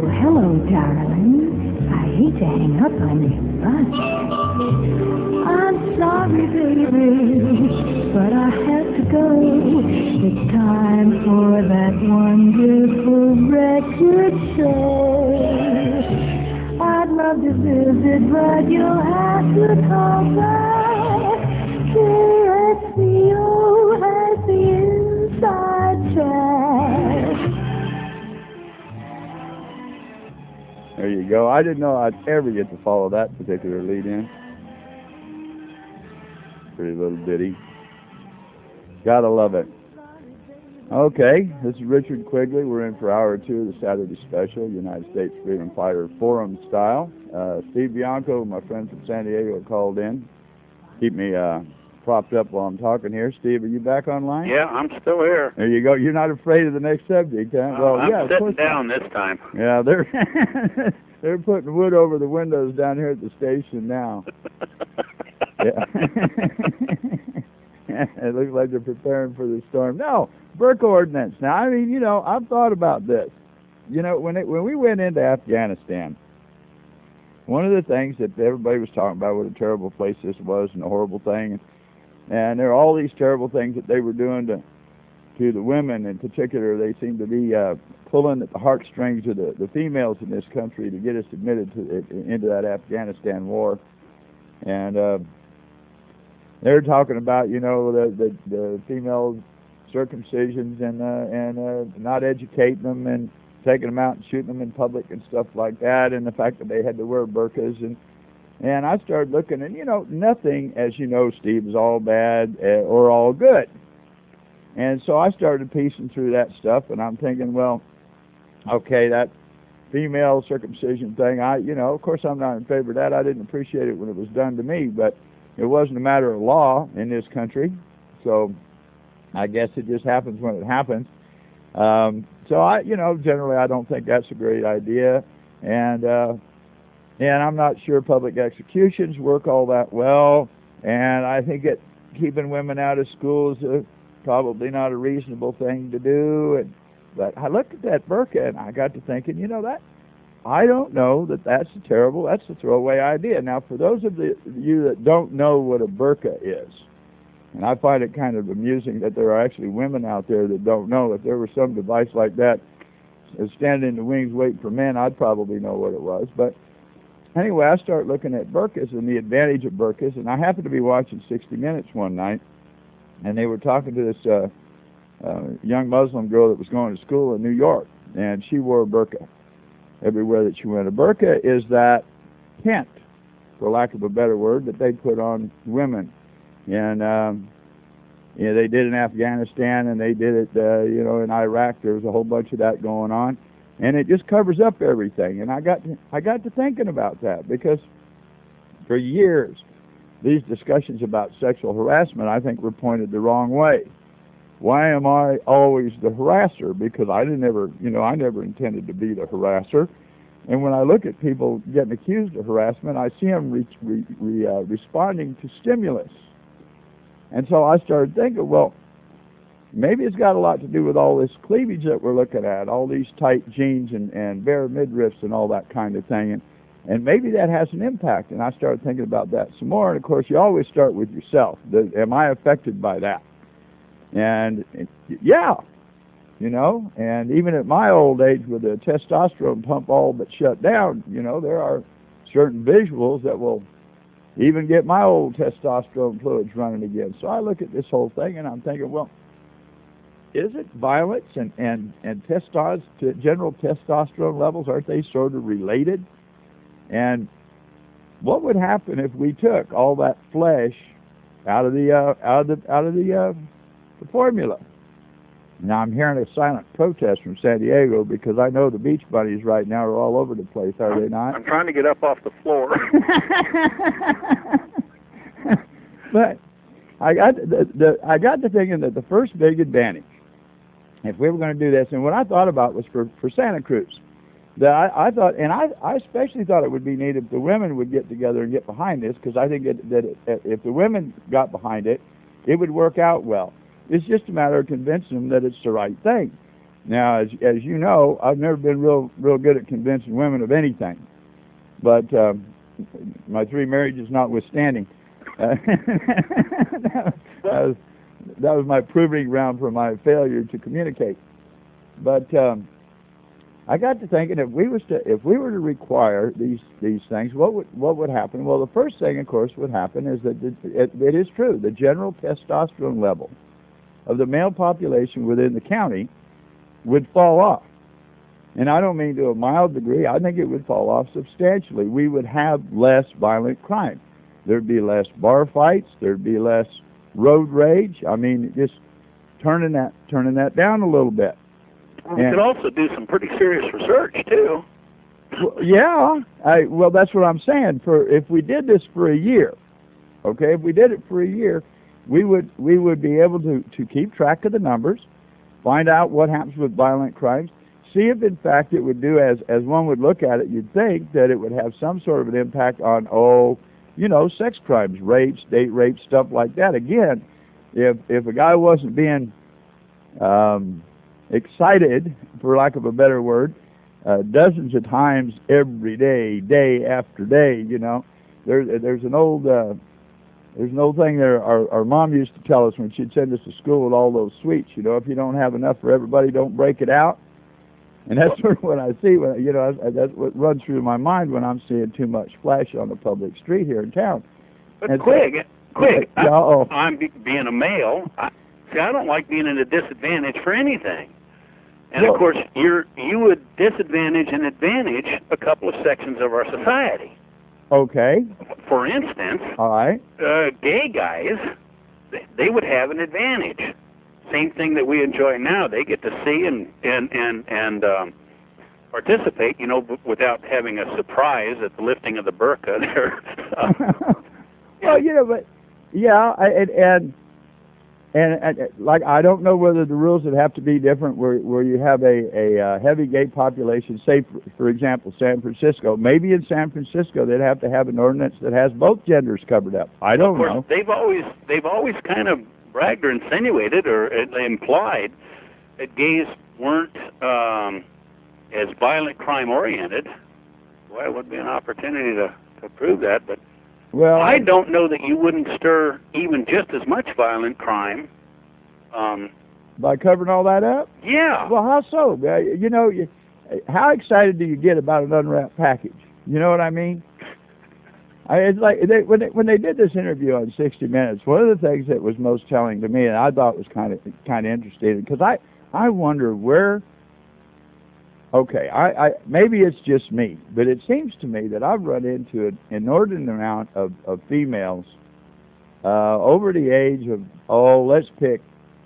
hello, darling. I hate to hang up on you, but I'm sorry, baby, but I have to go. It's time for that wonderful record show. I'd love to visit, but you'll have to call back. KSCO has the inside track. There you go. I didn't know I'd ever get to follow that particular lead in. Pretty little ditty. Gotta love it. Okay, this is Richard Quigley. We're in for hour 2 of the Saturday special, United States Freedom Fighter Forum style. Steve Bianco, my friend from San Diego, called in. Keep me propped up while I'm talking here. Steve, are you back online? Yeah, I'm still here. There you go. You're not afraid of the next subject, huh? Well, I'm sitting down this time. Yeah, they're they're putting wood over the windows down here at the station now. Yeah. It looks like they're preparing for the storm. No, Burke Ordinance. Now, I mean, I've thought about this. When we went into Afghanistan, one of the things that everybody was talking about, what a terrible place this was and a horrible thing, and there are all these terrible things that they were doing to the women in particular. They seemed to be pulling at the heartstrings of the females in this country to get us admitted into that Afghanistan war. And they were talking about, the female circumcisions and not educating them and taking them out and shooting them in public and stuff like that, and the fact that they had to wear burqas. And I started looking, and, nothing, as you know, Steve, is all bad or all good. And so I started piecing through that stuff, and I'm thinking, well, okay, that female circumcision thing, of course I'm not in favor of that. I didn't appreciate it when it was done to me, but it wasn't a matter of law in this country, so I guess it just happens when it happens. So generally I don't think that's a great idea, and I'm not sure public executions work all that well, and I think keeping women out of schools is probably not a reasonable thing to do. But I looked at that burqa and I got to thinking, that I don't know that's a throwaway idea. Now, for those of you that don't know what a burqa is, and I find it kind of amusing that there are actually women out there that don't know. If there was some device like that standing in the wings waiting for men, I'd probably know what it was. But anyway, I started looking at burqas and the advantage of burqas, and I happened to be watching 60 Minutes one night, and they were talking to this young Muslim girl that was going to school in New York, and she wore a burqa everywhere that she went. A burqa is that tent, for lack of a better word, that they put on women. And they did it in Afghanistan, and they did it in Iraq. There was a whole bunch of that going on, and it just covers up everything. And I got to thinking about that, because for years these discussions about sexual harassment, I think, were pointed the wrong way. Why am I always the harasser? Because I never intended to be the harasser. And when I look at people getting accused of harassment, I see them responding to stimulus. And so I started thinking, well, maybe it's got a lot to do with all this cleavage that we're looking at, all these tight jeans and bare midriffs and all that kind of thing. And maybe that has an impact. And I started thinking about that some more. And, of course, you always start with yourself. Am I affected by that? And, yeah, and even at my old age with the testosterone pump all but shut down, there are certain visuals that will even get my old testosterone fluids running again. So I look at this whole thing and I'm thinking, well, is it violence and general testosterone levels? Aren't they sort of related? And what would happen if we took all that flesh out of the formula? Now, I'm hearing a silent protest from San Diego, because I know the beach bunnies right now are all over the place, are they not? I'm trying to get up off the floor. But I got to thinking that the first big advantage, if we were going to do this, and what I thought about was for Santa Cruz, that I thought, and I especially thought it would be neat if the women would get together and get behind this, because I think that if the women got behind it, it would work out well. It's just a matter of convincing them that it's the right thing. Now, as you know, I've never been real good at convincing women of anything, but my 3 marriages notwithstanding, that was my proving ground for my failure to communicate. But I got to thinking, if we were to require these things, what would happen? Well, the first thing, of course, would happen is that it is true. The general testosterone level of the male population within the county would fall off. And I don't mean to a mild degree. I think it would fall off substantially. We would have less violent crime. There'd be less bar fights. There'd be less road rage. I mean, just turning that down a little bit. We could also do some pretty serious research too. Well, yeah, well, that's what I'm saying. If we did this for a year, okay, if we did it for a year, we would be able to keep track of the numbers, find out what happens with violent crimes, see if in fact it would do as one would look at it. You'd think that it would have some sort of an impact on sex crimes, rapes, date rapes, stuff like that. Again, if a guy wasn't being excited, for lack of a better word, dozens of times every day, day after day, there's an old thing there our mom used to tell us when she'd send us to school with all those sweets. If you don't have enough for everybody, don't break it out. And that's sort of what I see when that's what runs through my mind when I'm seeing too much flash on the public street here in town. But Quig, I'm being a male. I don't like being at a disadvantage for anything. And of course, you would disadvantage and advantage a couple of sections of our society. Okay. For instance, all right, gay guys, they would have an advantage. Same thing that we enjoy now. They get to see and participate, without having a surprise at the lifting of the burqa there. Well, but yeah, and like, I don't know whether the rules would have to be different where you have a heavy gay population, say for example San Francisco. Maybe in San Francisco they'd have to have an ordinance that has both genders covered up. I don't know. Of course, they've always kind of bragged or insinuated or implied that gays weren't as violent crime oriented. Well, it would be an opportunity to prove that, but well, I don't know that you wouldn't stir even just as much violent crime. By covering all that up? Yeah. Well, how so? How excited do you get about an unwrapped package? You know what I mean? It's like when they did this interview on 60 Minutes, one of the things that was most telling to me, and I thought was kind of interesting, because I wonder where. Okay, I maybe it's just me, but it seems to me that I've run into an inordinate amount of females over the age of, let's pick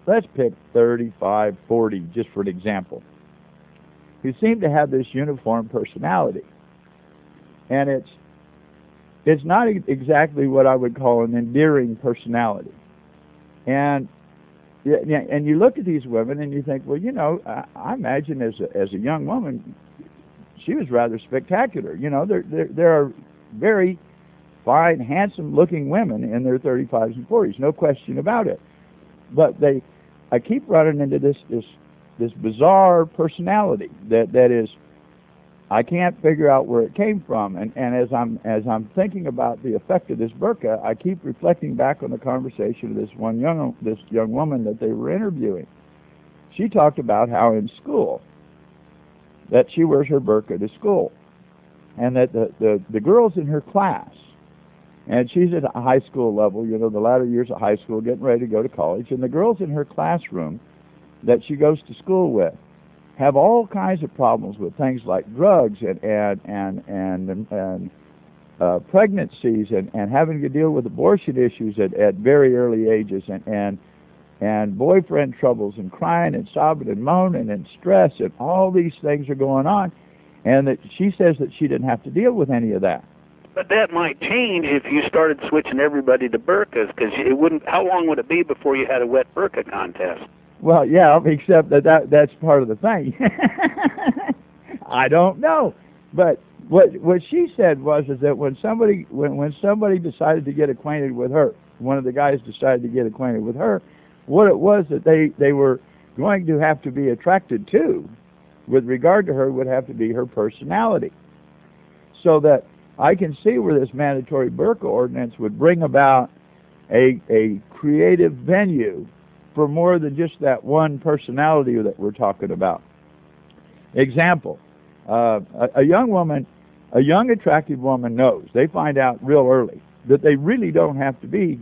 35, 40, just for an example, who seem to have this uniform personality, and it's not exactly what I would call an endearing personality, and you look at these women and you think, well, I imagine as a young woman, she was rather spectacular. There are very fine, handsome-looking women in their 35s and 40s, no question about it. But I keep running into this bizarre personality that is, I can't figure out where it came from. And as I'm thinking about the effect of this burqa, I keep reflecting back on the conversation of this young woman that they were interviewing. She talked about how in school that she wears her burqa to school, and that the girls in her class, and she's at a high school level, the latter years of high school, getting ready to go to college, and the girls in her classroom that she goes to school with have all kinds of problems with things like drugs and pregnancies and having to deal with abortion issues at very early ages and boyfriend troubles and crying and sobbing and moaning and stress, and all these things are going on, and that she says that she didn't have to deal with any of that. But that might change if you started switching everybody to burqas, because it wouldn't. How long would it be before you had a wet burqa contest? Well, yeah, except that's part of the thing. I don't know, but what she said was that when somebody decided to get acquainted with her, one of the guys decided to get acquainted with her, what it was that they were going to have to be attracted to with regard to her would have to be her personality. So that I can see where this mandatory burqa ordinance would bring about a creative venue for more than just that one personality that we're talking about. Example, a young attractive woman knows, they find out real early that they really don't have to be,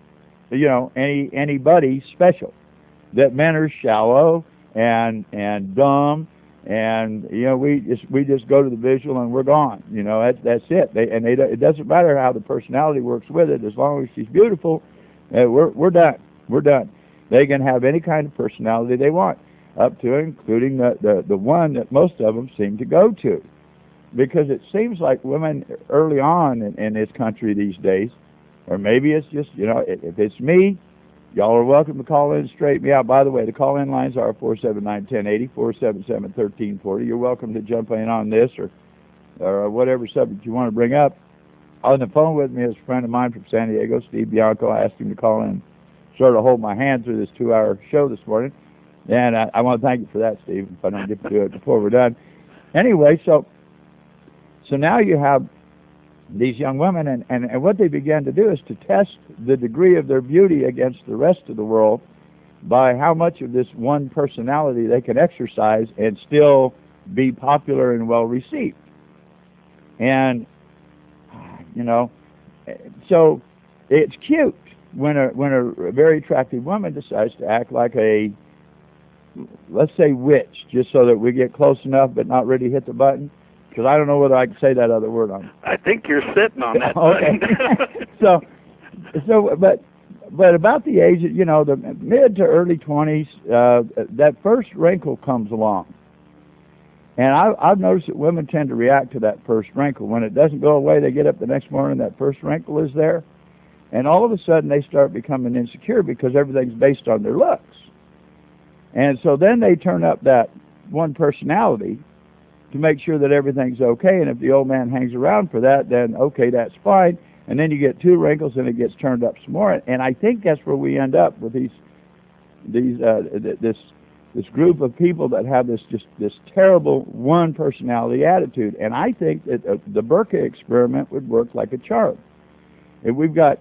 anybody special. That men are shallow and dumb, and we just go to the visual and we're gone. That's it. It doesn't matter how the personality works with it, as long as she's beautiful. We're done. We're done. They can have any kind of personality they want, up to including the one that most of them seem to go to, because it seems like women early on in this country these days, or maybe it's just if it's me. Y'all are welcome to call in and straighten me out. By the way, the call-in lines are 479-1080, 477-1340. You're welcome to jump in on this or whatever subject you want to bring up. On the phone with me is a friend of mine from San Diego, Steve Bianco. I asked him to call in, sort of hold my hand through this 2-hour show this morning. And I want to thank you for that, Steve, if I don't get to do it before we're done. Anyway, so now you have these young women, and what they began to do is to test the degree of their beauty against the rest of the world by how much of this one personality they can exercise and still be popular and well received. And so it's cute when a very attractive woman decides to act like a, let's say, witch, just so that we get close enough but not really hit the button. Because I don't know whether I can say that other word on it. I think you're sitting on that. Okay. but about the age, the mid to early 20s, that first wrinkle comes along. And I've noticed that women tend to react to that first wrinkle. When it doesn't go away, they get up the next morning, that first wrinkle is there. And all of a sudden, they start becoming insecure because everything's based on their looks. And so then they turn up that one personality to make sure that everything's okay, and if the old man hangs around for that, then okay, that's fine. And then you get 2 wrinkles, and it gets turned up some more. And I think that's where we end up with this group of people that have this terrible one personality attitude. And I think that the burqa experiment would work like a charm. And we've got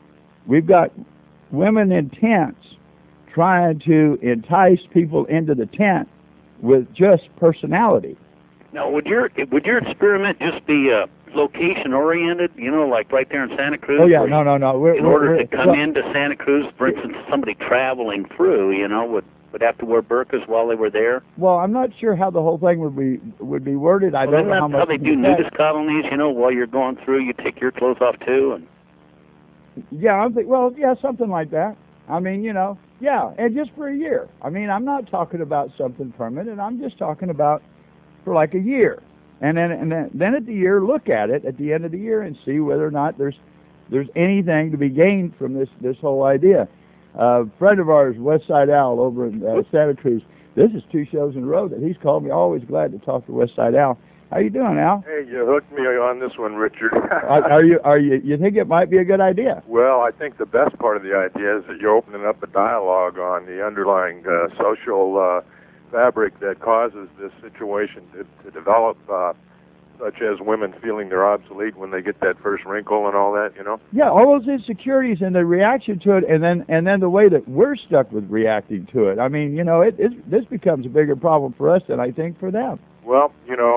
women in tents trying to entice people into the tent with just personality. Now, would your experiment just be location oriented? Like right there in Santa Cruz. Oh yeah, no. In order to come into Santa Cruz, for instance, somebody traveling through, would have to wear burqas while they were there. Well, I'm not sure how the whole thing would be worded. I don't know how much. How they do nudist colonies. While you're going through, you take your clothes off too, and. Yeah, something like that. I mean, and just for a year. I mean, I'm not talking about something permanent. I'm just talking about for like a year, and then at the year, look at it at the end of the year and see whether or not there's anything to be gained from this whole idea. A friend of ours, Westside Al, over in Santa Cruz. This is 2 shows in a row that he's called me. Always glad to talk to Westside Al. How you doing, Al? Hey, you hooked me on this one, Richard. You think it might be a good idea? Well, I think the best part of the idea is that you're opening up a dialogue on the underlying social fabric that causes this situation to develop, such as women feeling they're obsolete when they get that first wrinkle and all that, Yeah, all those insecurities and the reaction to it, and then the way that we're stuck with reacting to it. I mean, this becomes a bigger problem for us than I think for them. Well,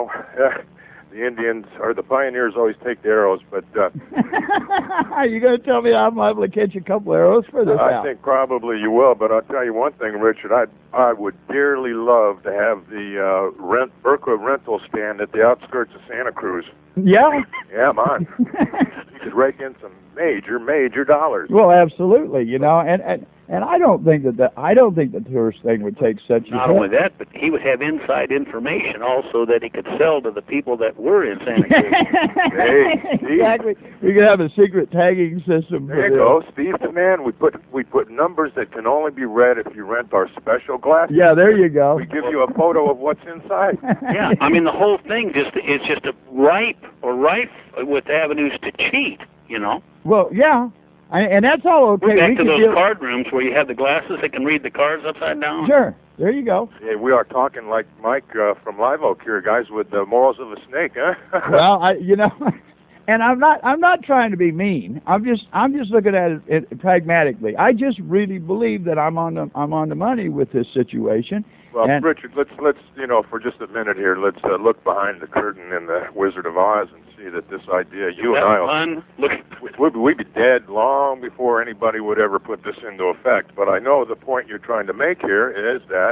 the Indians or the pioneers always take the arrows, but are you going to tell me I'm able to catch a couple arrows for this? I think probably you will, but I'll tell you one thing, Richard. I would dearly love to have the burqa rental stand at the outskirts of Santa Cruz. Yeah? Yeah, man. You could rake in some major dollars. Well, absolutely, and I don't think the tourist thing would take such a Not only that, but he would have inside information also that he could sell to the people that were in Santa Cruz. Hey, exactly. We could have a secret tagging system. There you go, Steve the man. We put numbers that can only be read if you rent our special glasses. Yeah, there you go. We give you a photo of what's inside. Yeah, I mean the whole thing is just rife with avenues to cheat. Well, yeah. And that's all okay. Back to those card rooms where you have the glasses that can read the cards upside down. Sure. There you go. Yeah, we are talking like Mike from Live Oak here, guys, with the morals of a snake, huh? Well, and I'm not trying to be mean. I'm just looking at it pragmatically. I just really believe that I'm on the money with this situation. Well, and Richard, let's for just a minute here, let's look behind the curtain in the Wizard of Oz and see that this idea, you and I, we'd be dead long before anybody would ever put this into effect. But I know the point you're trying to make here is that,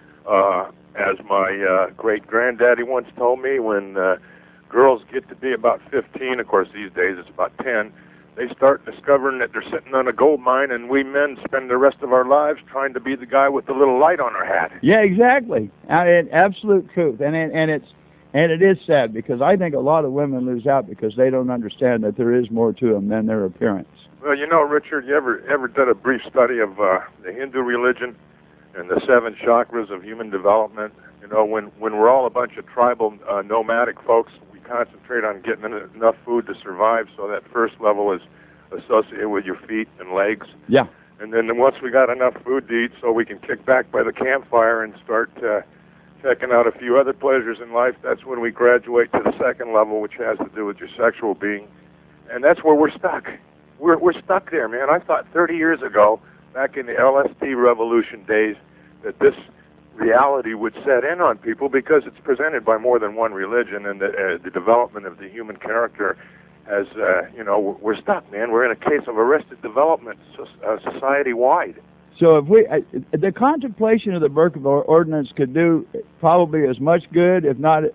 as my great-granddaddy once told me, when girls get to be about 15, of course these days it's about 10, they start discovering that they're sitting on a gold mine, and we men spend the rest of our lives trying to be the guy with the little light on our hat. Yeah, exactly. Absolute truth. And it is sad, because I think a lot of women lose out because they don't understand that there is more to them than their appearance. Well, Richard, you ever done a brief study of the Hindu religion and the 7 chakras of human development? When we're all a bunch of tribal nomadic folks, we concentrate on getting enough food to survive, so that first level is associated with your feet and legs. Yeah. And then once we got enough food to eat so we can kick back by the campfire and start checking out a few other pleasures in life, that's when we graduate to the second level, which has to do with your sexual being. And that's where we're stuck. We're stuck there, man. I thought 30 years ago, back in the LSD revolution days, that this reality would set in on people because it's presented by more than one religion, and the development of the human character has, we're stuck, man. We're in a case of arrested development, society-wide. So if the contemplation of the Burke Ordinance could do probably as much good, if not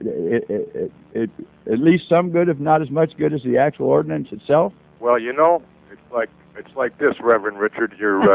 at least some good, if not as much good as the actual ordinance itself. Well, it's like this, Reverend Richard.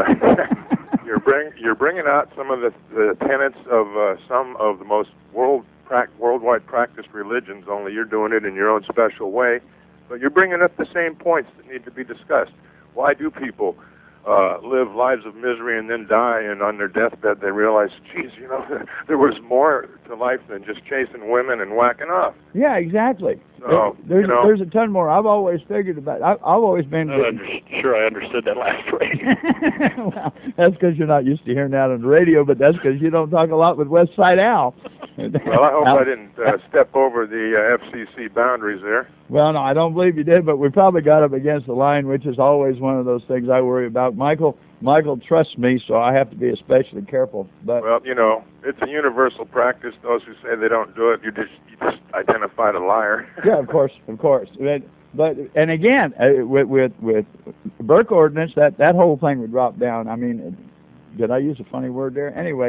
You're bringing out some of the tenets of some of the most worldwide practiced religions. Only you're doing it in your own special way, but you're bringing up the same points that need to be discussed. Why do people live lives of misery and then die, and on their deathbed they realize, geez, there was more to life than just chasing women and whacking off? Yeah, exactly. So, there's a ton more. I've always figured about. I've always been. Sure, I understood that last phrase. Well, that's because you're not used to hearing that on the radio, but that's because you don't talk a lot with West Side Al. Well, I hope I didn't step over the FCC boundaries there. Well, no, I don't believe you did, but we probably got up against the line, which is always one of those things I worry about. Michael trusts me, so I have to be especially careful. But well, it's a universal practice. Those who say they don't do it, you just identified a liar. Yeah, of course. But and again, with Burke Ordinance, that whole thing would drop down. I mean, did I use a funny word there? Anyway,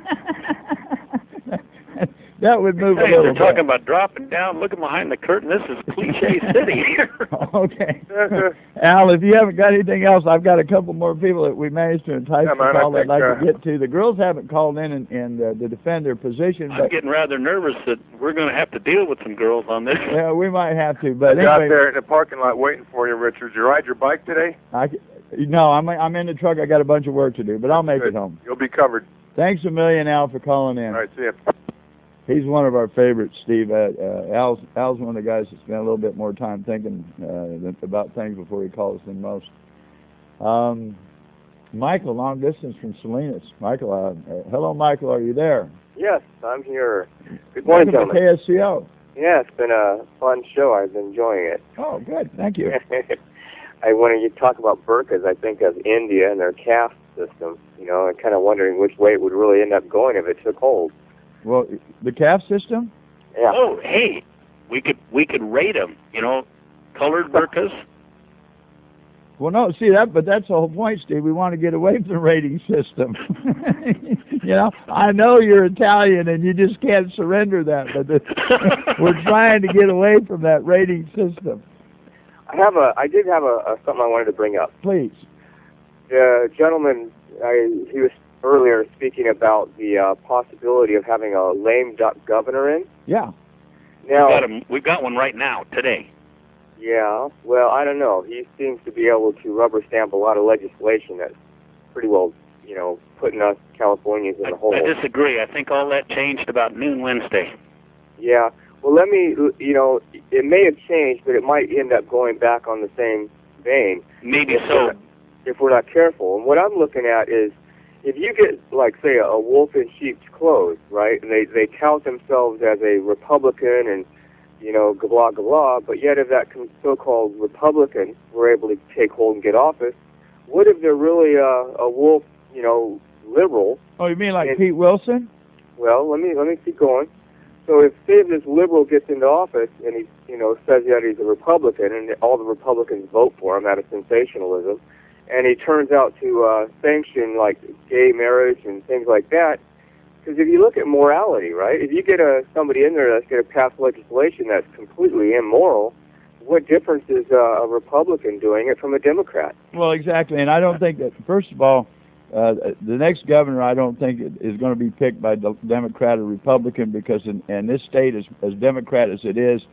that would move a little bit. You're talking about dropping down, looking behind the curtain. This is Cliche City here. Okay. Al, if you haven't got anything else, I've got a couple more people that we managed to entice to call that I'd like to get to. The girls haven't called in and to defend their position. I'm getting rather nervous that we're going to have to deal with some girls on this. Yeah, we might have to. But anyway, out there in the parking lot waiting for you, Richard. You ride your bike today? No, I'm in the truck. I got a bunch of work to do, but I'll make it home. You'll be covered. Thanks a million, Al, for calling in. All right, see ya. He's one of our favorites, Steve. Al's one of the guys that spent a little bit more time thinking about things before he calls than most. Michael, long distance from Salinas. Michael, hello, Michael. Are you there? Yes, I'm here. Good morning, gentlemen. KSCO. Yeah, it's been a fun show. I've been enjoying it. Oh, good. Thank you. When you talk about burqas, I think of India and their caste system. I'm kind of wondering which way it would really end up going if it took hold. Well, the caste system? Yeah. Oh, hey, we could rate them. Colored burqas. Well, no, see but that's the whole point, Steve. We want to get away from the rating system. I know you're Italian and you just can't surrender that, but we're trying to get away from that rating system. I did have something I wanted to bring up. Please. The gentleman, he was earlier speaking about the possibility of having a lame duck governor in. Yeah. Now we've got one right now today. Yeah. Well, I don't know. He seems to be able to rubber stamp a lot of legislation that's pretty well, putting us Californians in the hole. I disagree. I think all that changed about noon Wednesday. Yeah. Well, it may have changed, but it might end up going back on the same vein. Maybe so. If we're not careful. And what I'm looking at is, if you get, like, say, a wolf in sheep's clothes, right, and they tout themselves as a Republican and, you know, blah, blah, blah, but yet if that so-called Republican were able to take hold and get office, what if they're really a wolf, you know, liberal? Oh, you mean like Pete Wilson? Well, let me keep going. So if, say, this liberal gets into office and he, you know, says that he's a Republican and all the Republicans vote for him out of sensationalism, and he turns out to sanction, like, gay marriage and things like that, because if you look at morality, right, if you get somebody in there that's going to pass legislation that's completely immoral, what difference is a Republican doing it from a Democrat? Well, exactly, and I don't think that, first of all, the next governor, I don't think is going to be picked by Democrat or Republican, because in this state, as Democrat as it is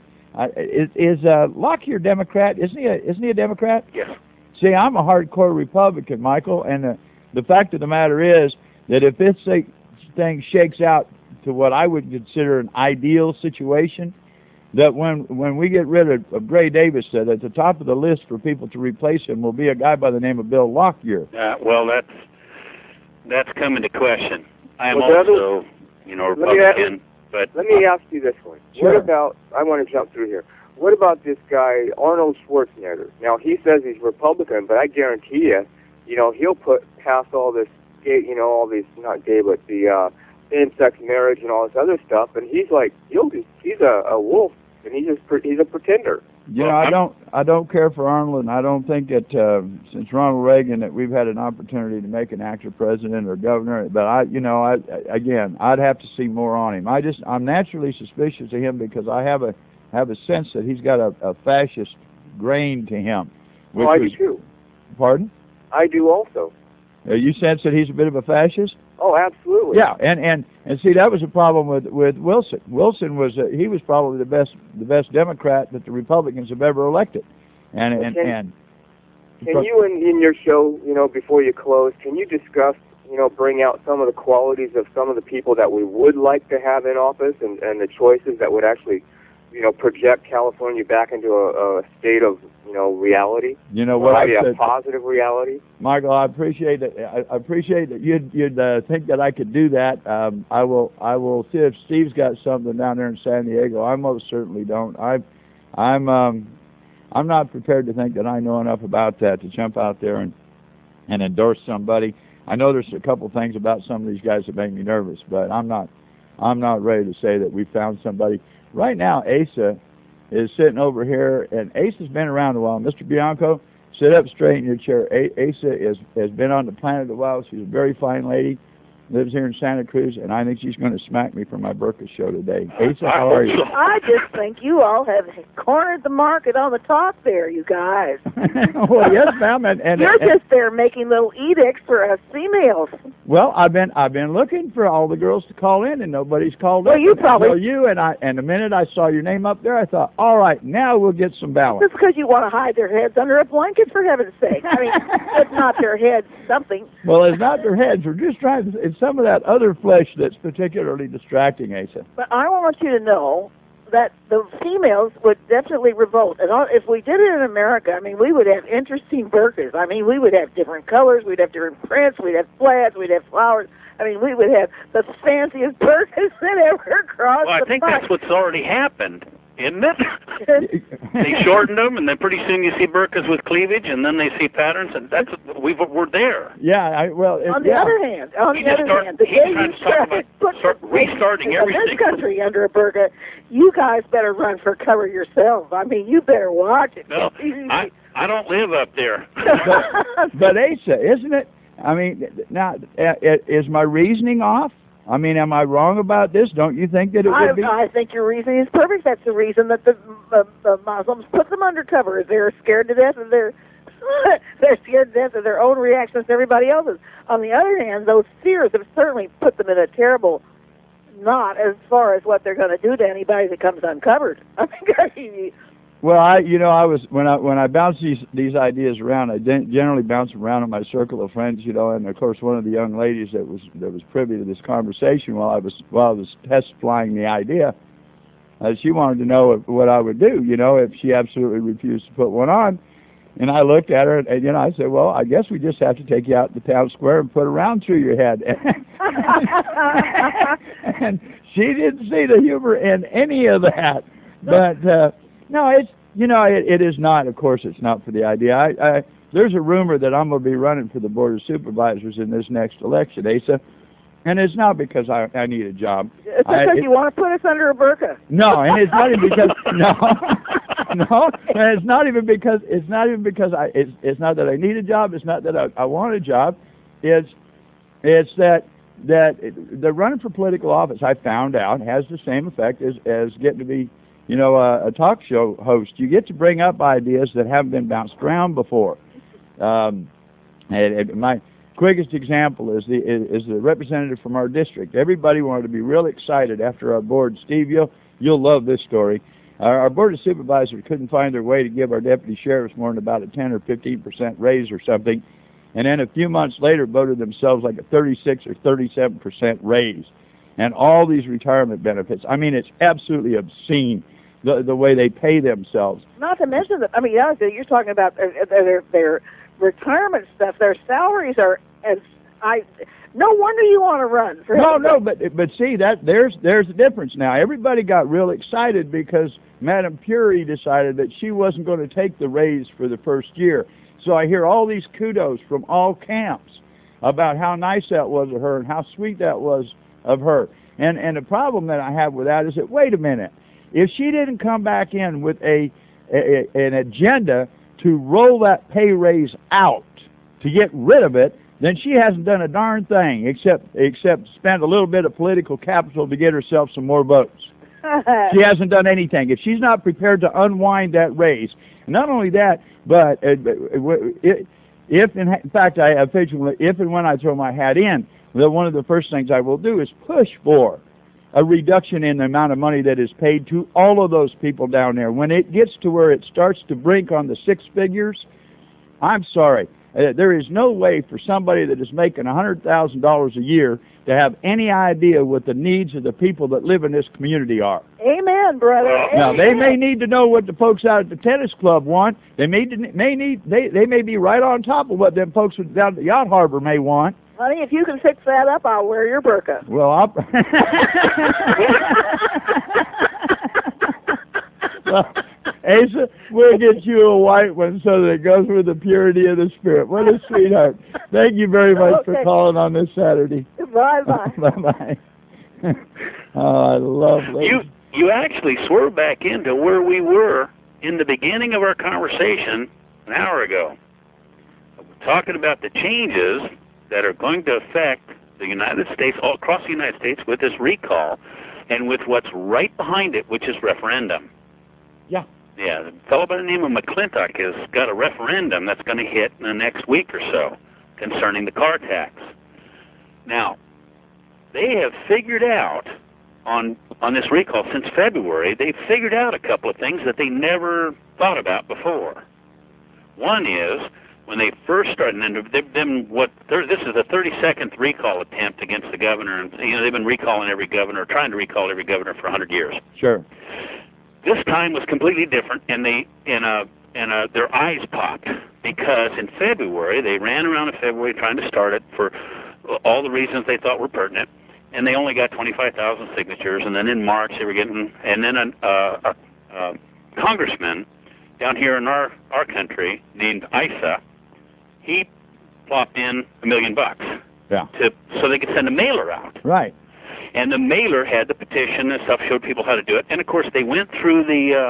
Lockyer Democrat? Isn't he a Democrat? Yes. See, I'm a hardcore Republican, Michael, and the fact of the matter is that if this thing shakes out to what I would consider an ideal situation, that when we get rid of Gray Davis, that at the top of the list for people to replace him will be a guy by the name of Bill Lockyer. Well, that's come into question. I am also, Republican, but let me ask you this one. Sure. What about? I want to jump through here. What about this guy Arnold Schwarzenegger? Now he says he's Republican, but I guarantee you, he'll pass all this gay, all these not gay, but the same-sex marriage and all this other stuff, and he's like, he's a wolf, and he's a pretender. I don't care for Arnold, and I don't think that since Ronald Reagan that we've had an opportunity to make an actor president or governor. But I'd have to see more on him. I'm naturally suspicious of him because I have a sense that he's got a fascist grain to him. I do too. Pardon? I do also. You sense that he's a bit of a fascist? Oh, absolutely. Yeah, and see, that was a problem with Wilson. Wilson was he was probably the best Democrat that the Republicans have ever elected. Can you in your show, before you close, can you discuss, bring out some of the qualities of some of the people that we would like to have in office and the choices that would actually, project California back into a state of, reality? A positive reality? Michael, I appreciate that. I appreciate that you'd think that I could do that. I will see if Steve's got something down there in San Diego. I most certainly don't. I'm not prepared to think that I know enough about that to jump out there and endorse somebody. I know there's a couple things about some of these guys that make me nervous, but I'm not ready to say that we found somebody. Right now, Asa is sitting over here, and Asa's been around a while. Mr. Bianco, sit up straight in your chair. Asa has been on the planet a while. She's a very fine lady, lives here in Santa Cruz, and I think she's going to smack me for my Burka show today. Asa, how are you? I just think you all have cornered the market on the top there, you guys. Well, yes, ma'am. And you're just there making little edicts for us females. Well, I've been looking for all the girls to call in, and nobody's called in. Well, you probably... Well, you and the minute I saw your name up there, I thought, all right, now we'll get some balance. That's because you want to hide their heads under a blanket, for heaven's sake. I mean, it's not their heads, something. Well, it's not their heads. We're just trying to... It's some of that other flesh that's particularly distracting, Asa. But I want you to know that the females would definitely revolt. And if we did it in America, I mean, we would have interesting burkas. I mean, we would have different colors, we'd have different prints, we'd have plaids, we'd have flowers. I mean, we would have the fanciest burkas that ever crossed the pipe. I think that's what's already happened, isn't it? They shortened them, and then pretty soon you see burkas with cleavage, and then they see patterns, and we're there. Yeah, on the other hand, the day you start restarting everything in this country under a burqa, you guys better run for cover yourselves. I mean, you better watch it. No, I don't live up there. but Asa, isn't it? I mean, now, is my reasoning off? I mean, am I wrong about this? Don't you think that it would be? I think your reasoning is perfect. That's the reason that the Muslims put them under cover. They're scared to death of they're scared to death of their own reactions to everybody else's. On the other hand, those fears have certainly put them in a terrible knot as far as what they're going to do to anybody that comes uncovered. I mean, well, I was when I bounce these ideas around, I generally bounce them around in my circle of friends, and of course one of the young ladies that was privy to this conversation while I was test flying the idea, she wanted to know what I would do, if she absolutely refused to put one on, And I looked at her, and I said, well, I guess we just have to take you out to the town square and put a round through your head. And she didn't see the humor in any of that. But, no, it's, it is not, of course, it's not for the idea. There's a rumor that I'm going to be running for the Board of Supervisors in this next election, Asa. And it's not because I need a job. It's because you want to put us under a burqa. No, and it's not even because no, and it's not even because it's not that I need a job. It's not that I want a job. It's that the running for political office, I found out, has the same effect as getting to be, a talk show host. You get to bring up ideas that haven't been bounced around before. My quickest example is the representative from our district. Everybody wanted to be real excited after our board. Steve, you'll love this story. Our board of supervisors couldn't find their way to give our deputy sheriffs more than about a 10 or 15% raise or something, and then a few months later voted themselves like a 36 or 37% raise, and all these retirement benefits. I mean, it's absolutely obscene the way they pay themselves. Not to mention that, honestly, you're talking about their retirement stuff. Their salaries are no wonder you want to run. But see, that there's a difference now. Everybody got real excited because Madam Puri decided that she wasn't going to take the raise for the first year. So I hear all these kudos from all camps about how nice that was of her and how sweet that was of her. And the problem that I have with that is that, wait a minute, if she didn't come back in with an agenda to roll that pay raise out, to get rid of it, then she hasn't done a darn thing except spend a little bit of political capital to get herself some more votes. She hasn't done anything. If she's not prepared to unwind that raise, and not only that, but if in fact if and when I throw my hat in, then one of the first things I will do is push for a reduction in the amount of money that is paid to all of those people down there. When it gets to where it starts to brink on the six figures, I'm sorry. There is no way for somebody that is making $100,000 a year to have any idea what the needs of the people that live in this community are. Amen, brother. Now, Amen. they may need to know what the folks out at the tennis club want. They may be right on top of what them folks down at the yacht harbor may want. Honey, if you can fix that up, I'll wear your burqa. Well, well, Asa, we'll get you a white one so that it goes with the purity of the spirit. What a sweetheart. Thank you very much for calling on this Saturday. Bye-bye. Bye-bye. Oh, I love it. You actually swerved back into where we were in the beginning of our conversation an hour ago. We're talking about the changes that are going to affect the United States, all across the United States, with this recall, and with what's right behind it, which is referendum. Yeah. Yeah, the fellow by the name of McClintock has got a referendum that's going to hit in the next week or so concerning the car tax. Now, they have figured out on this recall since February, they've figured out a couple of things that they never thought about before. One is, when they first started, and this is the 32nd recall attempt against the governor, and they've been recalling every governor, trying to recall every governor for 100 years. Sure. This time was completely different, and their eyes popped because in February they ran around in February trying to start it for all the reasons they thought were pertinent, and they only got 25,000 signatures. And then in March they were getting, and then a congressman down here in our country named Issa, he plopped in $1 million. Yeah. So they could send a mailer out. Right. And the mailer had the petition and stuff, showed people how to do it. And, of course, they went through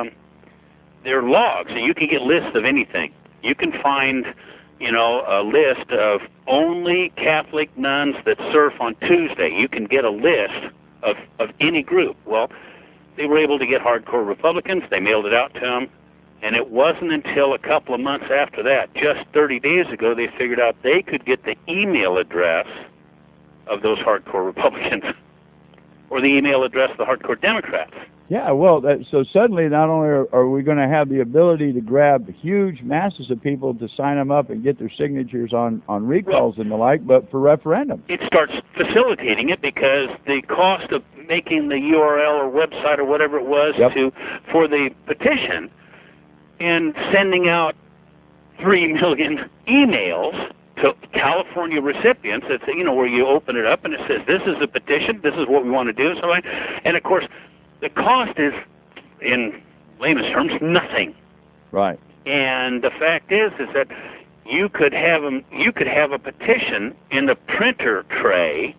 their logs, and you can get lists of anything. You can find, a list of only Catholic nuns that surf on Tuesday. You can get a list of any group. Well, they were able to get hardcore Republicans. They mailed it out to them. And it wasn't until a couple of months after that, just 30 days ago, they figured out they could get the email address of those hardcore Republicans, or the email address of the hardcore Democrats. Yeah, well, so suddenly not only are we going to have the ability to grab huge masses of people to sign them up and get their signatures on recalls and the like, but for referendum. It starts facilitating it because the cost of making the URL or website or whatever it was for the petition and sending out 3 million emails to California recipients. It's, you know, where you open it up and it says, this is a petition, this is what we want to do, so on. And of course, the cost is, in layman's terms, nothing. Right. And the fact is that you could have a petition in the printer tray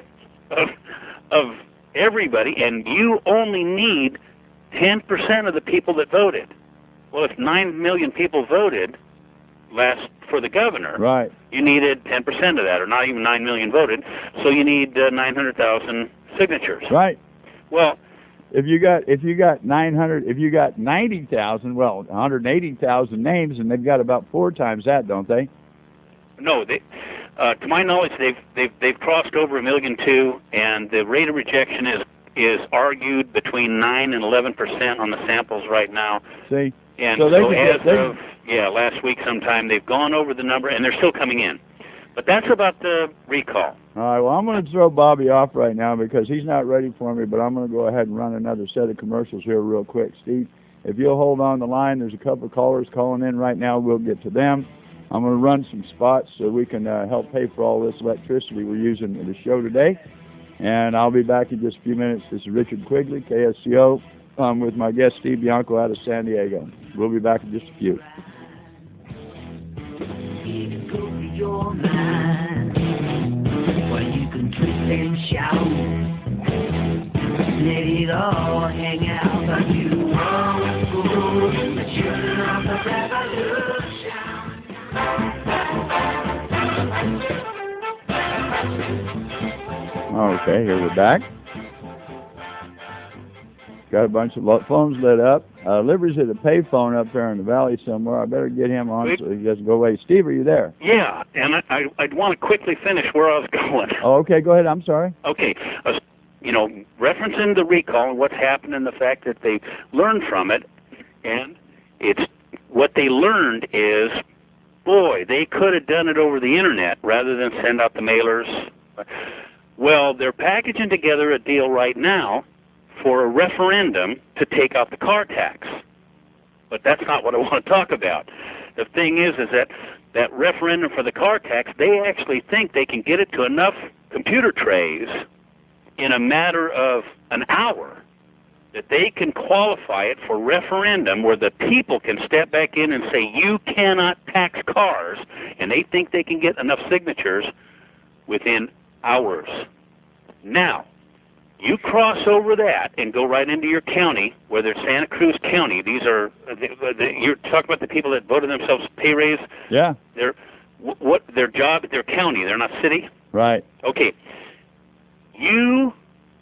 of everybody, and you only need 10% of the people that voted. Well, if 9 million people voted last for the governor, right, you needed 10% of that, or not even 9 million voted, so you need 900,000 signatures. Right. Well, if you got 90,000, well, 180,000 names, and they've got about 4 times that, don't they? No, they, to my knowledge, they've crossed over 1.2 million, and the rate of rejection is argued between 9 and 11% on the samples right now. See, and so as of last week sometime, they've gone over the number, and they're still coming in. But that's about the recall. All right, well, I'm going to throw Bobby off right now because he's not ready for me, but I'm going to go ahead and run another set of commercials here real quick. Steve, if you'll hold on the line, there's a couple of callers calling in right now. We'll get to them. I'm going to run some spots so we can help pay for all this electricity we're using in the show today. And I'll be back in just a few minutes. This is Richard Quigley, KSCO, with my guest Steve Bianco out of San Diego. We'll be back in just a few. Your mind, where you can twist and shout, let it all hang out, but you won't go, the children of the revolution. Okay, here we're back. Got a bunch of phones lit up. Liberty's at a payphone up there in the valley somewhere. I better get him on so he doesn't go away. Steve, are you there? Yeah, and I'd want to quickly finish where I was going. Oh, okay, go ahead. I'm sorry. Okay, you know, referencing the recall and what's happened and the fact that they learned from it, and it's what they learned is, boy, they could have done it over the internet rather than send out the mailers. Well, they're packaging together a deal right now for a referendum to take out the car tax. But that's not what I want to talk about. The thing is that referendum for the car tax, they actually think they can get it to enough computer trays in a matter of an hour that they can qualify it for referendum where the people can step back in and say, you cannot tax cars, and they think they can get enough signatures within hours. Now, you cross over that and go right into your county, whether it's Santa Cruz County. These are you're talking about the people that voted themselves pay raise. Yeah. They're what their job at their county. They're not city. Right. Okay. You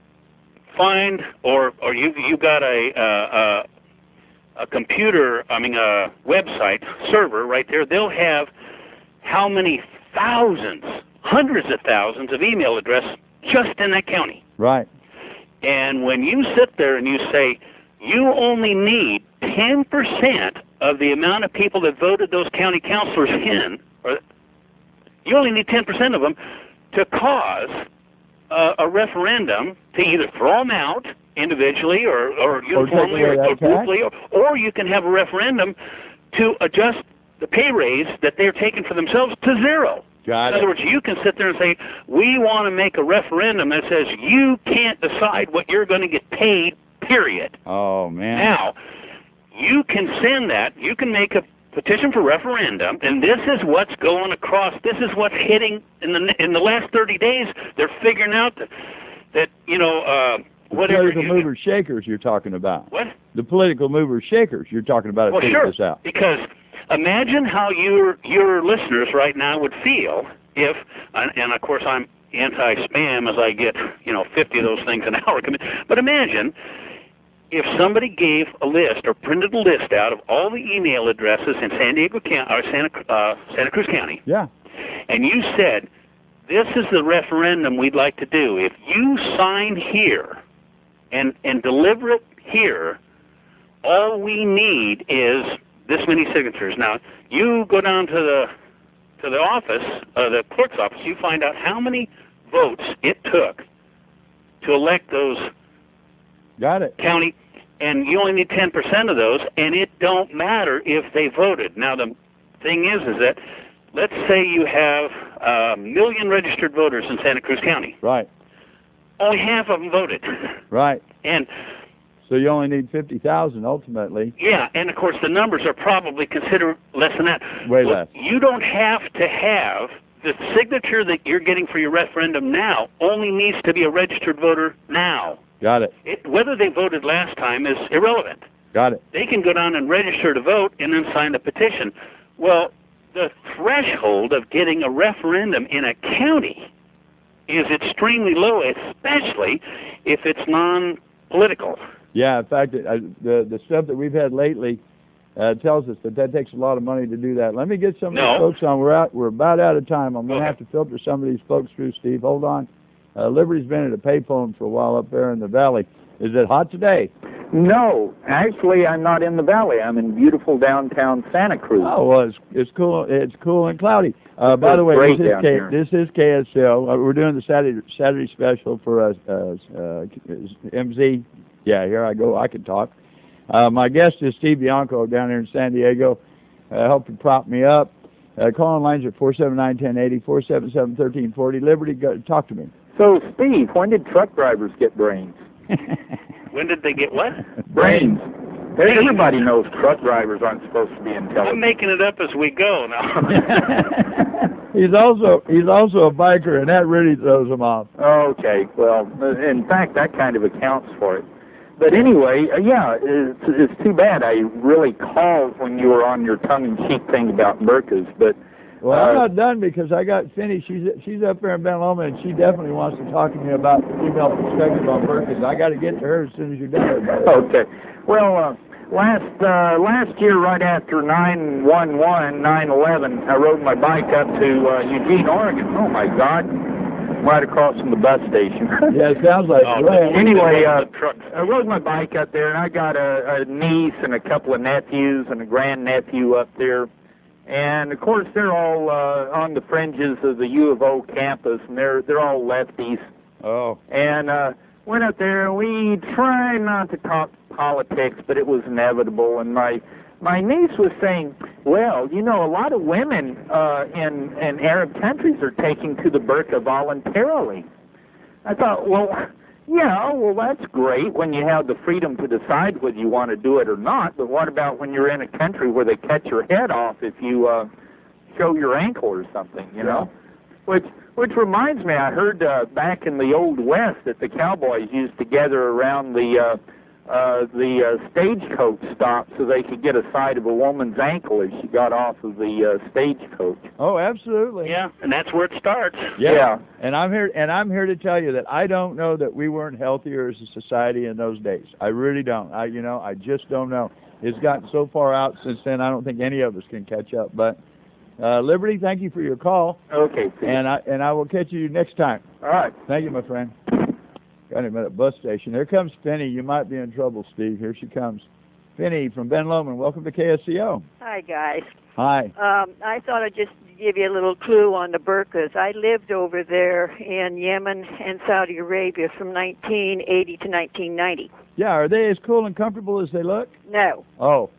find or you got a computer. I mean a website server right there. They'll have how many thousands, hundreds of thousands of email addresses just in that county. Right. And when you sit there and you say, you only need 10% of the amount of people that voted those county councilors in, or you only need 10% of them to cause a referendum to either throw them out individually or uniformly or grouply, or you can have a referendum to adjust the pay raise that they're taking for themselves to zero. In other words, you can sit there and say, we want to make a referendum that says you can't decide what you're going to get paid, period. Oh, man. Now, you can send that. You can make a petition for referendum, and this is what's going across. This is what's hitting in the last 30 days. They're figuring out that you know, whatever. The political movers shakers you're talking about. What? The political movers shakers you're talking about. Well, sure, this out. Because imagine how your listeners right now would feel if, and of course I'm anti-spam as I get 50 of those things an hour. But imagine if somebody gave a list or printed a list out of all the email addresses in San Diego County or Santa Cruz County. Yeah. And you said, this is the referendum we'd like to do. If you sign here and deliver it here, all we need is this many signatures. Now, you go down to the office, the clerk's office, you find out how many votes it took to elect those county, and you only need 10% of those, and it don't matter if they voted. Now, the thing is that let's say you have 1 million registered voters in Santa Cruz County. Right. Only half of them voted. Right. And so you only need 50,000 ultimately. Yeah, and of course the numbers are probably considerably less than that. Way less. You don't have to have the signature that you're getting for your referendum now. Only needs to be a registered voter now. Got it. Whether they voted last time is irrelevant. Got it. They can go down and register to vote and then sign the petition. Well, the threshold of getting a referendum in a county is extremely low, especially if it's non-political. Yeah, in fact, the stuff that we've had lately tells us that takes a lot of money to do that. Let me get some of these folks on. We're about out of time. I'm going to have to filter some of these folks through, Steve. Hold on. Liberty's been at a payphone for a while up there in the valley. Is it hot today? No, actually, I'm not in the valley. I'm in beautiful downtown Santa Cruz. Oh, well, it's cool. It's cool and cloudy. By the way, this is KSL. We're doing the Saturday special for MZ. Yeah, here I go. I can talk. My guest is Steve Bianco down here in San Diego. Help you prop me up. Call-in lines are 479-1080, 477-1340. Liberty, talk to me. So, Steve, when did truck drivers get brains? When did they get what? Brains. Everybody knows truck drivers aren't supposed to be intelligent. I'm making it up as we go now. He's also a biker, and that really throws him off. Okay, well, in fact, that kind of accounts for it. But anyway, yeah, it's too bad I really called when you were on your tongue-in-cheek thing about burkas, but... Well, I'm not done because I got Finney. She's up there in Ben Loma, and she definitely wants to talk to me about the female perspective on burkas. I got to get to her as soon as you're done. Okay. Well, last year, right after 9/11, I rode my bike up to Eugene, Oregon. Oh my God! Right across from the bus station. Yeah, it sounds like. Anyway, I rode my bike up there, and I got a niece and a couple of nephews and a grandnephew up there. And of course, they're all on the fringes of the U of O campus, and they're all lefties. Oh. And went up there, and we tried not to talk politics, but it was inevitable. And my niece was saying, well, you know, a lot of women in Arab countries are taking to the burqa voluntarily. I thought, well, yeah, well, that's great when you have the freedom to decide whether you want to do it or not, but what about when you're in a country where they cut your head off if you show your ankle or something, you know? Which reminds me, I heard back in the Old West that the cowboys used to gather around the stagecoach stop so they could get a sight of a woman's ankle as she got off of the stagecoach. Oh, absolutely. Yeah, and that's where it starts. Yeah. And I'm here to tell you that I don't know that we weren't healthier as a society in those days. I really don't. I just don't know. It's gotten so far out since then. I don't think any of us can catch up. But Liberty, thank you for your call. Okay. And I will catch you next time. All right. Thank you, my friend. Got him at a bus station. Here comes Penny. You might be in trouble, Steve. Here she comes. Penny from Ben Lomond. Welcome to KSCO. Hi, guys. Hi. I thought I'd just give you a little clue on the burqas. I lived over there in Yemen and Saudi Arabia from 1980 to 1990. Yeah, are they as cool and comfortable as they look? No. Oh.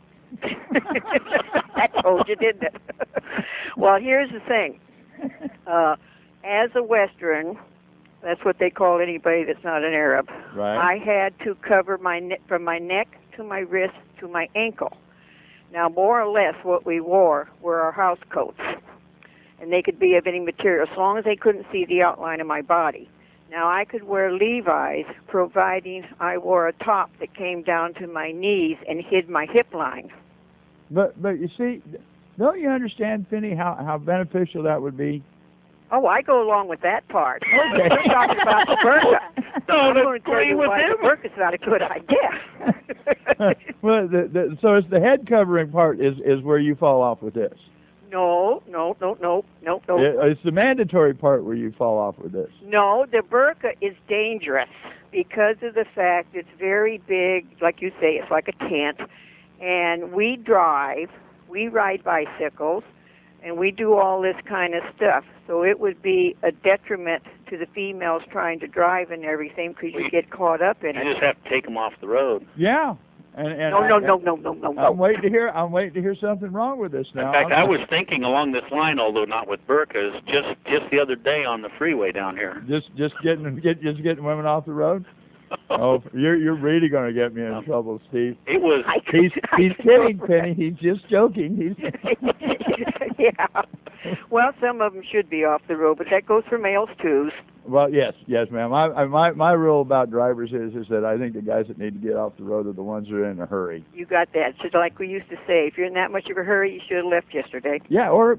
I told you, didn't it? Well, here's the thing. As a Western, that's what they call anybody that's not an Arab. Right. I had to cover from my neck to my wrist to my ankle. Now, more or less what we wore were our house coats. And they could be of any material, as long as they couldn't see the outline of my body. Now, I could wear Levi's, providing I wore a top that came down to my knees and hid my hip line. But you see, don't you understand, Penny, how beneficial that would be? Oh, I go along with that part. We're talking about the burqa. I'm going to tell you why the burqa's not a good idea. Well, so it's the head covering part is where you fall off with this. No. It's the mandatory part where you fall off with this. No, the burqa is dangerous because of the fact it's very big, like you say, it's like a tent. And we drive, we ride bicycles, and we do all this kind of stuff. So it would be a detriment to the females trying to drive and everything because you get caught up in it. You just have to take them off the road. Yeah. And No. I'm waiting to hear something wrong with this now. In fact, I was thinking along this line, although not with burkas, just the other day on the freeway down here. Just getting women off the road. Oh, you're really going to get me in trouble, Steve. It was. He's kidding, Penny. He's just joking. Yeah. Well, some of them should be off the road, but that goes for males too. Well, yes, ma'am. My rule about drivers is that I think the guys that need to get off the road are the ones that are in a hurry. You got that. Just like we used to say, if you're in that much of a hurry, you should have left yesterday. Yeah, or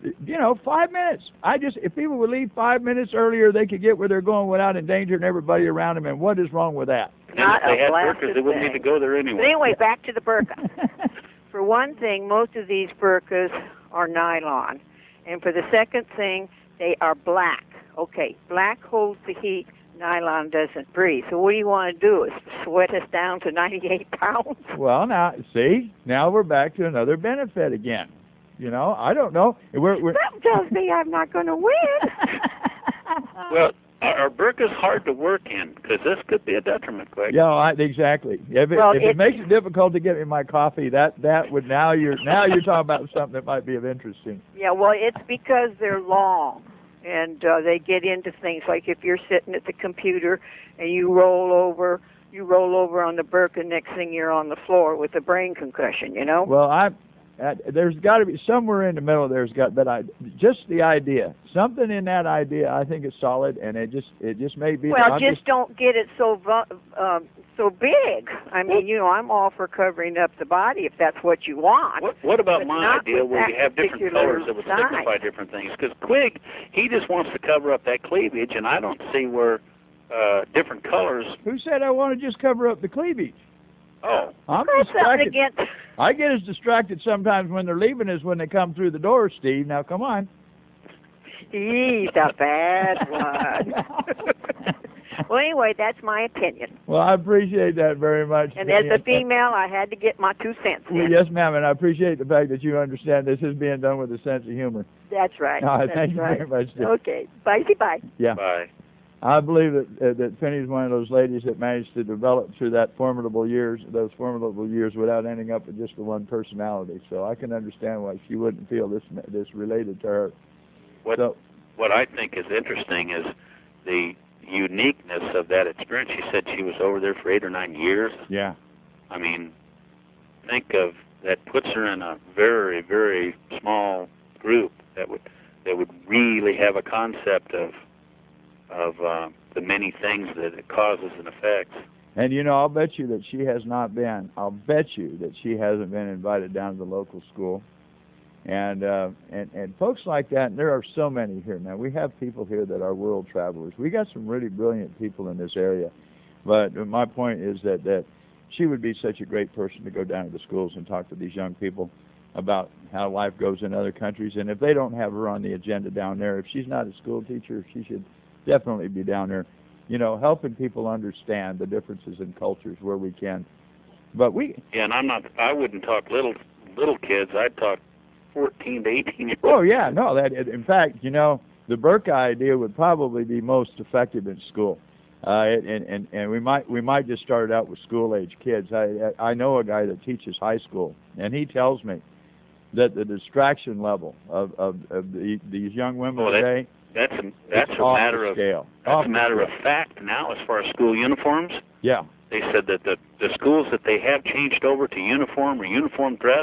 5 minutes. If people would leave 5 minutes earlier, they could get where they're going without endangering everybody around them. And what is wrong with that? Not if they had blasted burkas, they wouldn't thing. need to go there anyway. But anyway, back to the burqa. For one thing, most of these burqas are nylon. And for the second thing, they are black. Okay, black holds the heat, nylon doesn't breathe. So what do you want to do? Is sweat us down to 98 pounds? Well, now we're back to another benefit again. I don't know. Something tells me I'm not going to win. Well, are burkas hard to work in? Because this could be a detriment, Quick. Yeah, exactly. If it makes it difficult to get me my coffee, that would now you're talking about something that might be of interest. Yeah, well, it's because they're long. And they get into things like if you're sitting at the computer and you roll over on the burqa, next thing you're on the floor with a brain concussion, Well, there's got to be somewhere in the middle. Just the idea, something in that idea, I think is solid, and it just may be. Well, just don't get it so big. I mean, I'm all for covering up the body if that's what you want. What about my idea where you have different colors that would signify different things? Because Quig, he just wants to cover up that cleavage, and I don't see where different colors. Who said I want to just cover up the cleavage? Oh, I'm distracted. I get as distracted sometimes when they're leaving as when they come through the door, Steve. Now, come on. He's a bad one. Well, anyway, that's my opinion. Well, I appreciate that very much. And as a female, I had to get my 2 cents in. Well, yes, ma'am, and I appreciate the fact that you understand this is being done with a sense of humor. That's right. Thank you very much, Steve. Okay. Bye. Yeah. Bye. I believe that Penny's one of those ladies that managed to develop through those formidable years without ending up with just the one personality. So I can understand why she wouldn't feel this related to her. What I think is interesting is the uniqueness of that experience. She said she was over there for 8 or 9 years. Yeah. I mean, think of that puts her in a very, very small group that would really have a concept of the many things that it causes and affects. And I'll bet you that she hasn't been invited down to the local school. And folks like that, and there are so many here now. We have people here that are world travelers. We got some really brilliant people in this area. But my point is that she would be such a great person to go down to the schools and talk to these young people about how life goes in other countries. And if they don't have her on the agenda down there, if she's not a school teacher, she should definitely be down there, helping people understand the differences in cultures where we can. But and I wouldn't talk little kids. I'd talk 14 to 18 years old. Oh yeah, no, in fact, the burqa idea would probably be most effective in school. And we might just start out with school age kids. I know a guy that teaches high school, and he tells me that the distraction level of these young women today, that's a matter of fact now as far as school uniforms. Yeah. They said that the schools that they have changed over to uniform or uniform dress,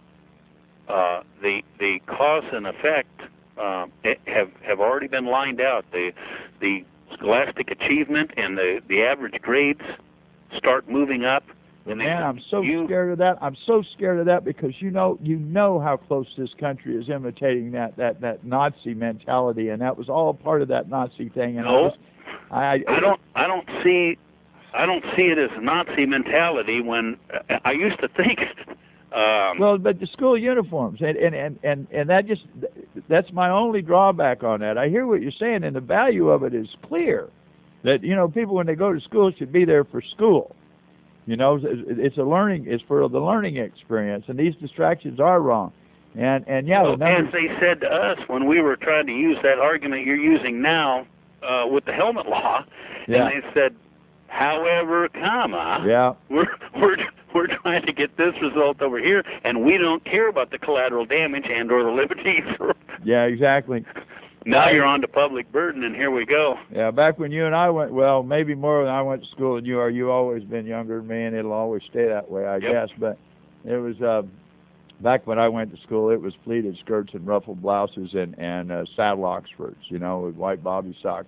the cause and effect have already been lined out. The scholastic achievement and the average grades start moving up. Man, I'm so scared of that. I'm so scared of that because you know how close this country is imitating that Nazi mentality, and that was all part of that Nazi thing. And I don't see it as a Nazi mentality when I used to think. Well, but the school uniforms and that's my only drawback on that. I hear what you're saying, and the value of it is clear. That people when they go to school should be there for school. It's for the learning experience, and these distractions are wrong. And as they said to us when we were trying to use that argument you're using now with the helmet law, and they said, however, we're trying to get this result over here, and we don't care about the collateral damage and or the liberties. Yeah, exactly. Now you're on to public burden, and here we go. Yeah, back when you and I went, well, maybe more than I went to school than you are. You've always been younger than me, and it'll always stay that way, I guess. But it was back when I went to school. It was pleated skirts and ruffled blouses and saddle Oxfords, you know, with white bobby socks,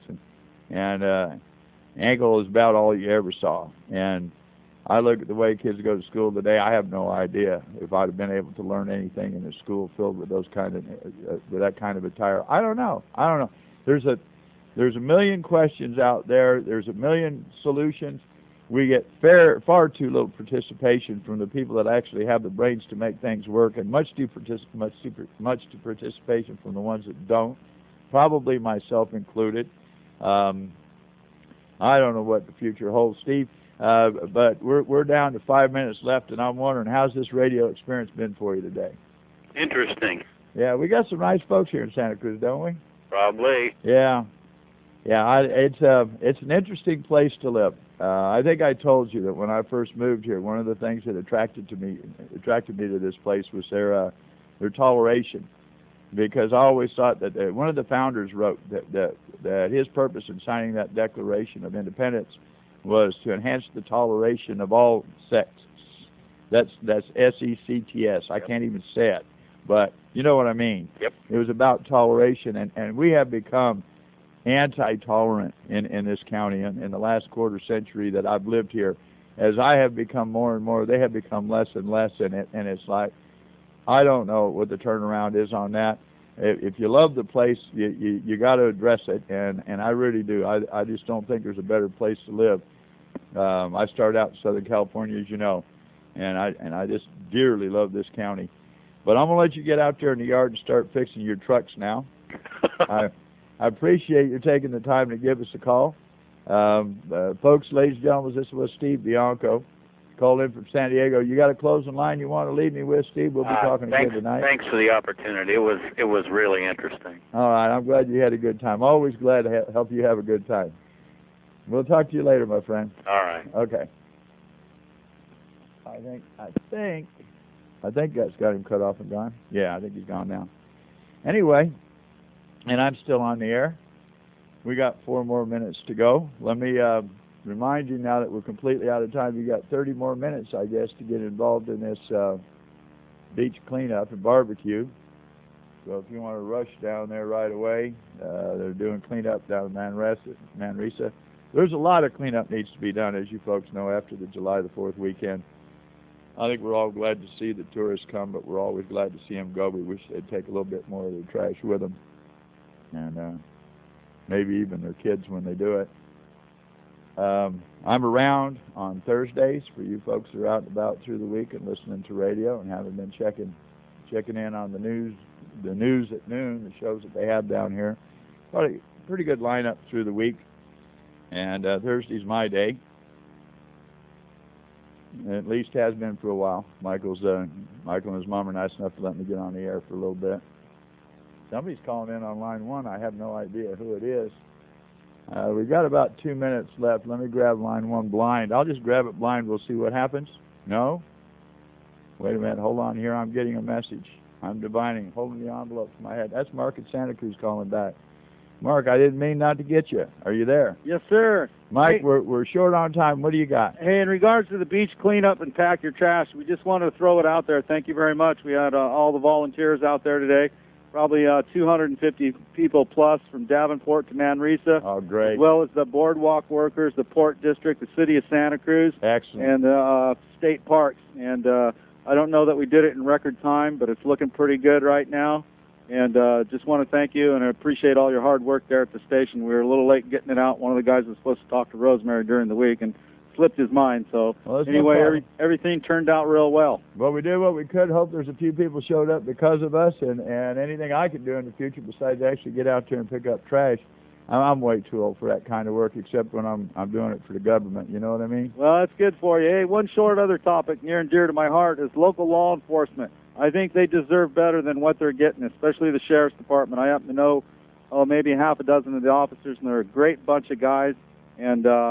and ankle is about all you ever saw. And I look at the way kids go to school today. I have no idea if I'd have been able to learn anything in a school filled with those kind of with that kind of attire. I don't know. There's a million questions out there. There's a million solutions. We get far too little participation from the people that actually have the brains to make things work, and much to participation from the ones that don't. Probably myself included. I don't know what the future holds, Steve. But we're down to 5 minutes left, and I'm wondering, how's this radio experience been for you today? Interesting. Yeah, we got some nice folks here in Santa Cruz, don't we? Probably. Yeah. It's an interesting place to live. I think I told you that when I first moved here, one of the things that attracted me to this place was their toleration, because I always thought that one of the founders wrote that his purpose in signing that Declaration of Independence was to enhance the toleration of all sects. That's SECTS. I can't even say it, but you know what I mean. Yep. It was about toleration, and we have become anti-tolerant in this county in the last quarter century that I've lived here. As I have become more and more, they have become less and less in it, and it's like, I don't know what the turnaround is on that. If you love the place, you got to address it, and I really do. I just don't think there's a better place to live. I started out in Southern California, as you know, and I just dearly love this county. But I'm gonna let you get out there in the yard and start fixing your trucks now. I appreciate you taking the time to give us a call. Folks, ladies and gentlemen, this was Steve Bianco, called in from San Diego. You got a closing line you want to leave me with, Steve? We'll be talking again tonight. Thanks for the opportunity. It was really interesting. All right, I'm glad you had a good time. Always glad to help you have a good time. We'll talk to you later, my friend. All right. Okay. I think that's got him cut off and gone. Yeah, I think he's gone now. Anyway, and I'm still on the air. We got 4 more minutes to go. Let me remind you now that we're completely out of time. You got 30 more minutes, I guess, to get involved in this beach cleanup and barbecue. So if you want to rush down there right away, they're doing cleanup down in Manresa. There's a lot of cleanup needs to be done, as you folks know, after the July the 4th weekend. I think we're all glad to see the tourists come, but we're always glad to see them go. We wish they'd take a little bit more of their trash with them, and maybe even their kids when they do it. I'm around on Thursdays for you folks that are out and about through the week and listening to radio and haven't been checking in on the news at noon, the shows that they have down here. Pretty good lineup through the week, and Thursday's my day. At least has been for a while. Michael and his mom are nice enough to let me get on the air for a little bit. Somebody's calling in on line 1. I have no idea who it is. We've got about 2 minutes left. Let me grab line 1 blind. I'll just grab it blind. We'll see what happens. No? Wait a minute. Hold on here. I'm getting a message. I'm divining, holding the envelope to my head. That's Mark at Santa Cruz calling back. Mark, I didn't mean not to get you. Are you there? Yes, sir. Mike, hey, we're short on time. What do you got? Hey, in regards to the beach cleanup and pack your trash, we just wanted to throw it out there. Thank you very much. We had all the volunteers out there today, probably 250 people plus from Davenport to Manresa. Oh, great. As well as the boardwalk workers, the Port District, the City of Santa Cruz. Excellent. And state parks. And I don't know that we did it in record time, but it's looking pretty good right now. And just want to thank you, and I appreciate all your hard work there at the station. We were a little late getting it out. One of the guys was supposed to talk to Rosemary during the week and slipped his mind. So anyway, everything turned out real well. Well, we did what we could. Hope there's a few people showed up because of us, and anything I can do in the future besides actually get out there and pick up trash. I'm way too old for that kind of work, except when I'm doing it for the government. You know what I mean? Well, that's good for you. Hey, one short other topic near and dear to my heart is local law enforcement. I think they deserve better than what they're getting, especially the Sheriff's Department. I happen to know maybe half a dozen of the officers, and they're a great bunch of guys. And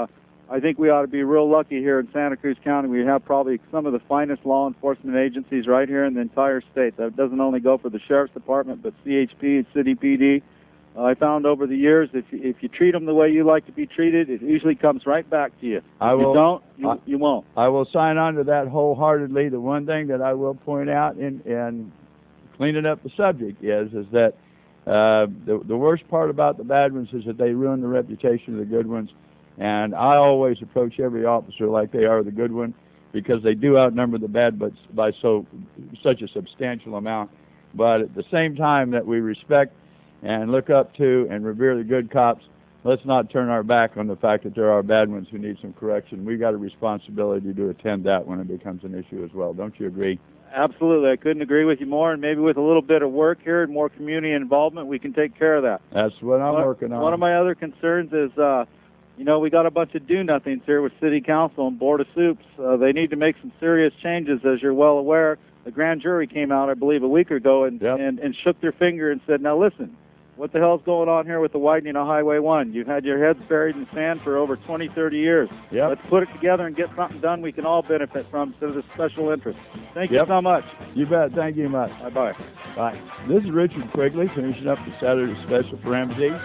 I think we ought to be real lucky here in Santa Cruz County. We have probably some of the finest law enforcement agencies right here in the entire state. That doesn't only go for the Sheriff's Department, but CHP and City PD. I found over the years, if you treat them the way you like to be treated, it usually comes right back to you. If you don't, you won't. I will sign on to that wholeheartedly. The one thing that I will point out in cleaning up the subject is that the worst part about the bad ones is that they ruin the reputation of the good ones. And I always approach every officer like they are the good one, because they do outnumber the bad ones by such a substantial amount. But at the same time that we respect and look up to and revere the good cops, let's not turn our back on the fact that there are bad ones who need some correction. We've got a responsibility to attend that when it becomes an issue as well. Don't you agree? Absolutely. I couldn't agree with you more, and maybe with a little bit of work here and more community involvement, we can take care of that. That's what I'm working on. One of my other concerns is, we got a bunch of do-nothings here with City Council and Board of Soups. They need to make some serious changes, as you're well aware. The grand jury came out, I believe, a week ago and shook their finger and said, now listen, what the hell's going on here with the widening of Highway 1? You've had your heads buried in sand for over 20, 30 years. Yep. Let's put it together and get something done we can all benefit from instead of the special interest. Thank you so much. You bet. Thank you much. Bye-bye. Bye. This is Richard Quigley, finishing up the Saturday special for MZ.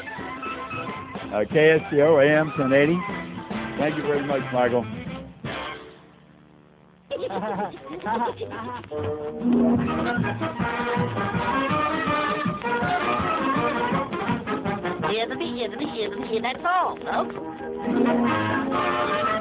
KSCO AM 1080. Thank you very much, Michael. Hear that's all, folks.